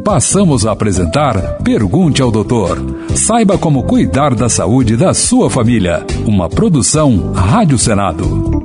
Passamos a apresentar Pergunte ao Doutor. Saiba como cuidar da saúde da sua família. Uma produção Rádio Senado.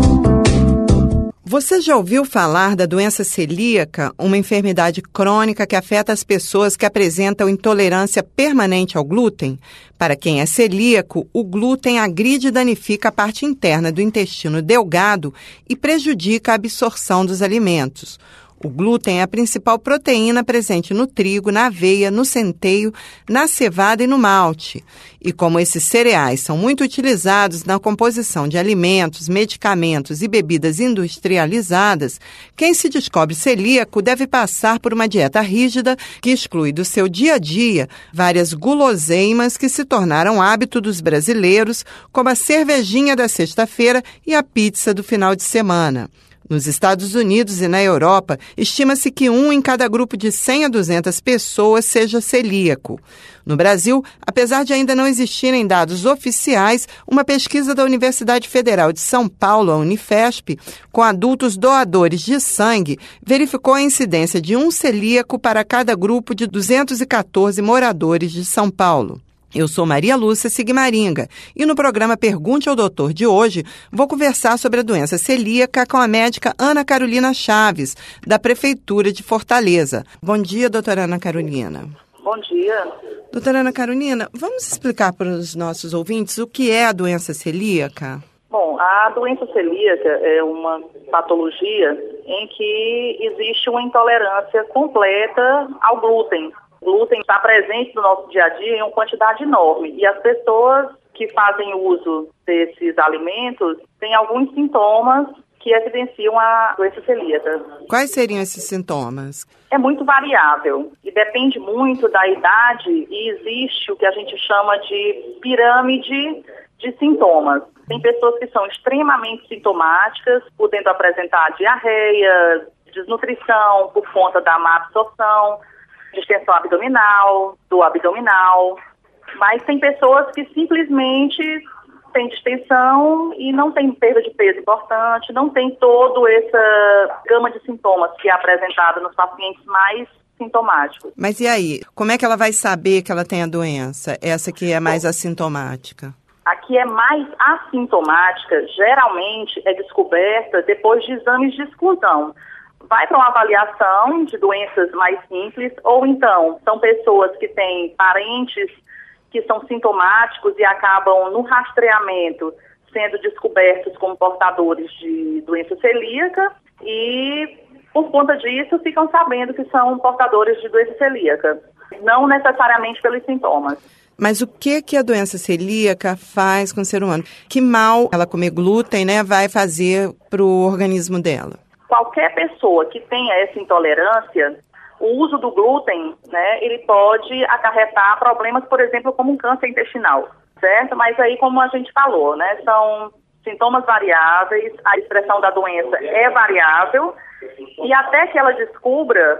Você já ouviu falar da doença celíaca, uma enfermidade crônica que afeta as pessoas que apresentam intolerância permanente ao glúten? Para quem é celíaco, o glúten agride e danifica a parte interna do intestino delgado e prejudica a absorção dos alimentos. O glúten é a principal proteína presente no trigo, na aveia, no centeio, na cevada e no malte. E como esses cereais são muito utilizados na composição de alimentos, medicamentos e bebidas industrializadas, quem se descobre celíaco deve passar por uma dieta rígida que exclui do seu dia a dia várias guloseimas que se tornaram hábito dos brasileiros, como a cervejinha da sexta-feira e a pizza do final de semana. Nos Estados Unidos e na Europa, estima-se que 1 em cada grupo de 100 a 200 pessoas seja celíaco. No Brasil, apesar de ainda não existirem dados oficiais, uma pesquisa da Universidade Federal de São Paulo, a Unifesp, com adultos doadores de sangue, verificou a incidência de um celíaco para cada grupo de 214 moradores de São Paulo. Eu sou Maria Lúcia Sigmaringa e no programa Pergunte ao Doutor de hoje vou conversar sobre a doença celíaca com a médica Ana Carolina Chaves, da Prefeitura de Fortaleza. Bom dia, doutora Ana Carolina. Bom dia. Doutora Ana Carolina, vamos explicar para os nossos ouvintes o que é a doença celíaca? Bom, a doença celíaca é uma patologia em que existe uma intolerância completa ao glúten. O glúten está presente no nosso dia a dia em uma quantidade enorme e as pessoas que fazem uso desses alimentos têm alguns sintomas que evidenciam a doença celíaca. Quais seriam esses sintomas? É muito variável e depende muito da idade e existe o que a gente chama de pirâmide de sintomas. Tem pessoas que são extremamente sintomáticas, podendo apresentar diarreia, desnutrição por conta da má absorção, distensão abdominal, dor abdominal, mas tem pessoas que simplesmente têm distensão e não tem perda de peso importante, não tem toda essa gama de sintomas que é apresentada nos pacientes mais sintomáticos. Mas e aí, como é que ela vai saber que ela tem a doença, essa que é mais assintomática? A que é mais assintomática, geralmente é descoberta depois de exames de exclusão. Vai para uma avaliação de doenças mais simples, ou então são pessoas que têm parentes que são sintomáticos e acabam no rastreamento sendo descobertos como portadores de doença celíaca e por conta disso ficam sabendo que são portadores de doença celíaca, não necessariamente pelos sintomas. Mas o que a doença celíaca faz com o ser humano? Que mal ela comer glúten, vai fazer para o organismo dela? Qualquer pessoa que tenha essa intolerância, o uso do glúten, ele pode acarretar problemas, por exemplo, como um câncer intestinal, certo? Mas aí, como a gente falou, são sintomas variáveis, a expressão da doença é variável e até que ela descubra,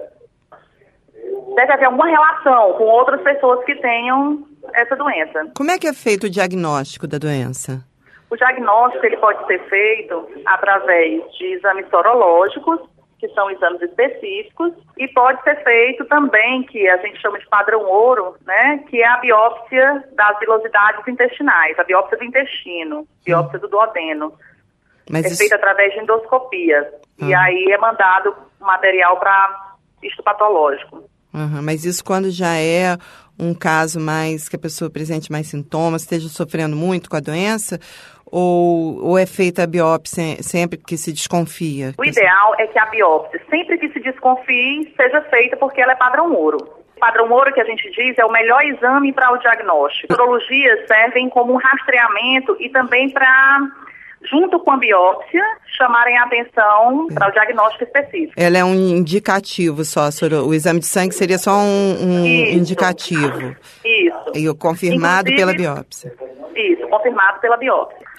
deve haver alguma relação com outras pessoas que tenham essa doença. Como é que é feito o diagnóstico da doença? O diagnóstico ele pode ser feito através de exames sorológicos, que são exames específicos, e pode ser feito também, que a gente chama de padrão ouro, que é a biópsia das vilosidades intestinais, a biópsia do intestino, biópsia do duodeno. Mas feita através de endoscopia. E aí é mandado material para histopatológico. Mas isso quando já é um caso mais que a pessoa apresente mais sintomas, esteja sofrendo muito com a doença, ou é feita a biópsia sempre que se desconfia? O ideal é que a biópsia, sempre que se desconfie, seja feita porque ela é padrão ouro. O padrão ouro que a gente diz é o melhor exame para o diagnóstico. As sorologias servem como um rastreamento e também para, junto com a biópsia, chamarem a atenção para o diagnóstico específico. Ela é um indicativo só, o exame de sangue seria só um indicativo. Isso. E confirmado pela biópsia. Isso, confirmado pela biópsia.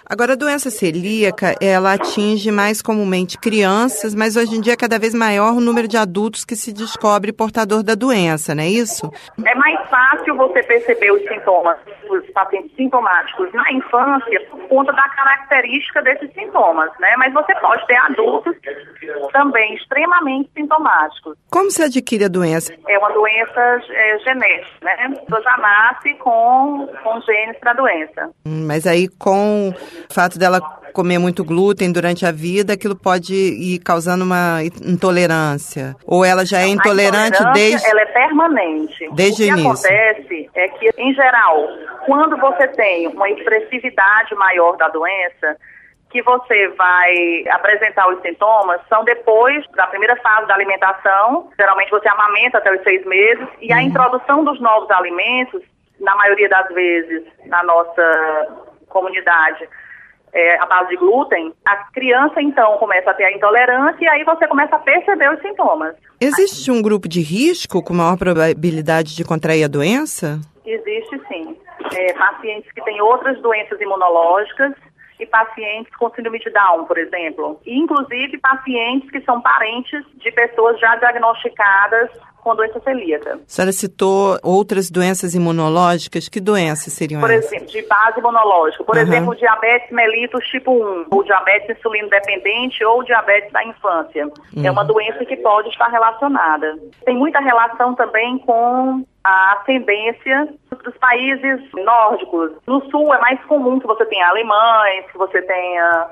Agora, a doença celíaca, ela atinge mais comumente crianças, mas hoje em dia é cada vez maior o número de adultos que se descobre portador da doença, não é isso? É mais fácil você perceber os sintomas dos pacientes sintomáticos na infância por conta da característica desses sintomas, né? Mas você pode ter adultos também extremamente sintomáticos. Como se adquire a doença? É uma doença genética, né? A pessoa já nasce com genes para a doença. Mas aí, com o fato dela comer muito glúten durante a vida, aquilo pode ir causando uma intolerância? Ou ela já é intolerante desde... Ela é permanente. Desde o início. O que acontece é que, em geral, quando você tem uma expressividade maior da doença, que você vai apresentar os sintomas, são depois da primeira fase da alimentação. Geralmente você amamenta até os 6 meses, e a introdução dos novos alimentos, na maioria das vezes, na nossa comunidade, a base de glúten, a criança então começa a ter a intolerância e aí você começa a perceber os sintomas. Existe um grupo de risco com maior probabilidade de contrair a doença? Existe sim. Pacientes que têm outras doenças imunológicas e pacientes com síndrome de Down, por exemplo. E, inclusive, pacientes que são parentes de pessoas já diagnosticadas com doença celíaca. A senhora citou outras doenças imunológicas. Que doenças seriam essas? Por exemplo, de base imunológica. Por exemplo, diabetes mellitus tipo 1, ou diabetes insulino dependente, ou diabetes da infância. É uma doença que pode estar relacionada. Tem muita relação também com a ascendência dos países nórdicos. No sul é mais comum que você tenha alemães, que você tenha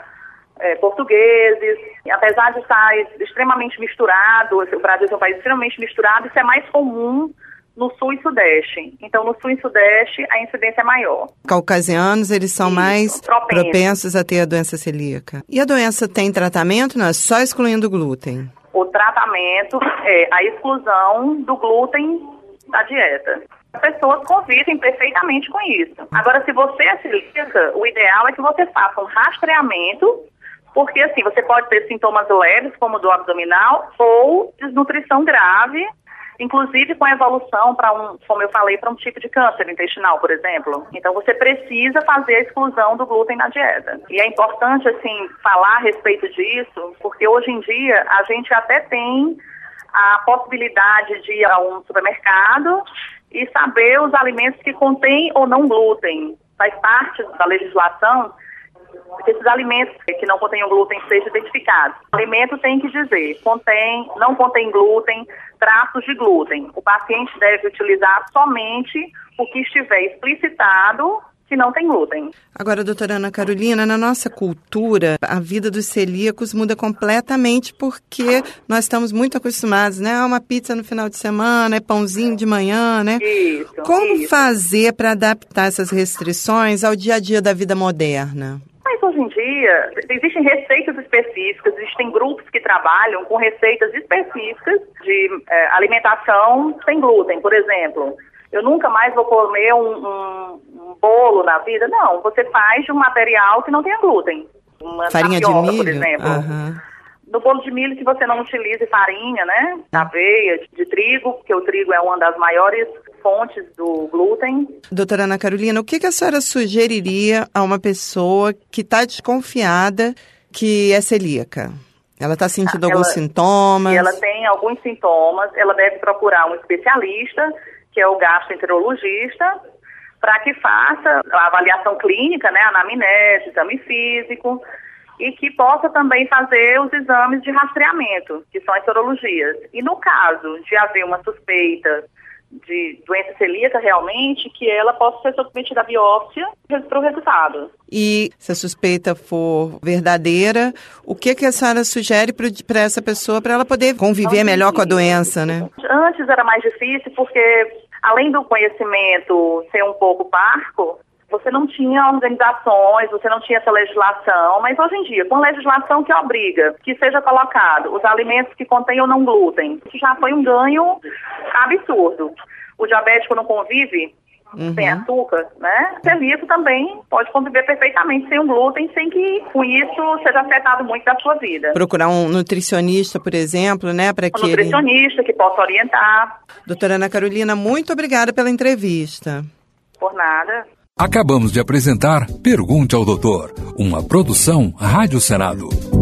portugueses. E apesar de estar extremamente misturado, o Brasil é um país extremamente misturado, isso é mais comum no sul e sudeste. Então, no sul e sudeste, a incidência é maior. Caucasianos, eles são mais propensos a ter a doença celíaca. E a doença tem tratamento? Não, é só excluindo o glúten? O tratamento é a exclusão do glúten da dieta. As pessoas convivem perfeitamente com isso. Agora, se você é celíaca, o ideal é que você faça um rastreamento, porque assim, você pode ter sintomas leves, como do abdominal, ou desnutrição grave, inclusive com evolução para como eu falei, para um tipo de câncer intestinal, por exemplo. Então, você precisa fazer a exclusão do glúten na dieta. E é importante, assim, falar a respeito disso, porque hoje em dia a gente até tem a possibilidade de ir a um supermercado e saber os alimentos que contêm ou não glúten. Faz parte da legislação que esses alimentos que não contêm glúten sejam identificados. O alimento tem que dizer, não contém glúten, traços de glúten. O paciente deve utilizar somente o que estiver explicitado que não tem glúten. Agora, doutora Ana Carolina, na nossa cultura, a vida dos celíacos muda completamente porque nós estamos muito acostumados, né? Uma pizza no final de semana, pãozinho de manhã, né? Isso. Como fazer para adaptar essas restrições ao dia a dia da vida moderna? Mas hoje em dia, existem receitas específicas, existem grupos que trabalham com receitas específicas de alimentação sem glúten, por exemplo. Eu nunca mais vou comer um bolo na vida. Não, você faz de um material que não tenha glúten. Uma farinha tapioca, de milho? Por exemplo. Uhum. No bolo de milho, que você não utilize farinha, né? Aveia, de trigo, porque o trigo é uma das maiores fontes do glúten. Doutora Ana Carolina, o que a senhora sugeriria a uma pessoa que está desconfiada que é celíaca? Ela está sentindo alguns sintomas? Se ela tem alguns sintomas, ela deve procurar um especialista, que é o gastroenterologista, para que faça a avaliação clínica, né, anamnese, exame físico, e que possa também fazer os exames de rastreamento, que são as sorologias. E no caso de haver uma suspeita de doença celíaca realmente, que ela possa ser submetida à biópsia para o resultado. E se a suspeita for verdadeira, o que a senhora sugere para essa pessoa, para ela poder conviver melhor com a doença, né? Antes era mais difícil porque, além do conhecimento ser um pouco parco, você não tinha organizações, você não tinha essa legislação, mas hoje em dia, com legislação que obriga que seja colocado os alimentos que contêm ou não glúten, isso já foi um ganho absurdo. O diabético não convive sem açúcar, né? O celíaco também pode conviver perfeitamente sem o glúten, sem que com isso seja afetado muito da sua vida. Procurar um nutricionista, por exemplo, né? Para que nutricionista que possa orientar. Doutora Ana Carolina, muito obrigada pela entrevista. Por nada. Acabamos de apresentar Pergunte ao Doutor, uma produção Rádio Senado.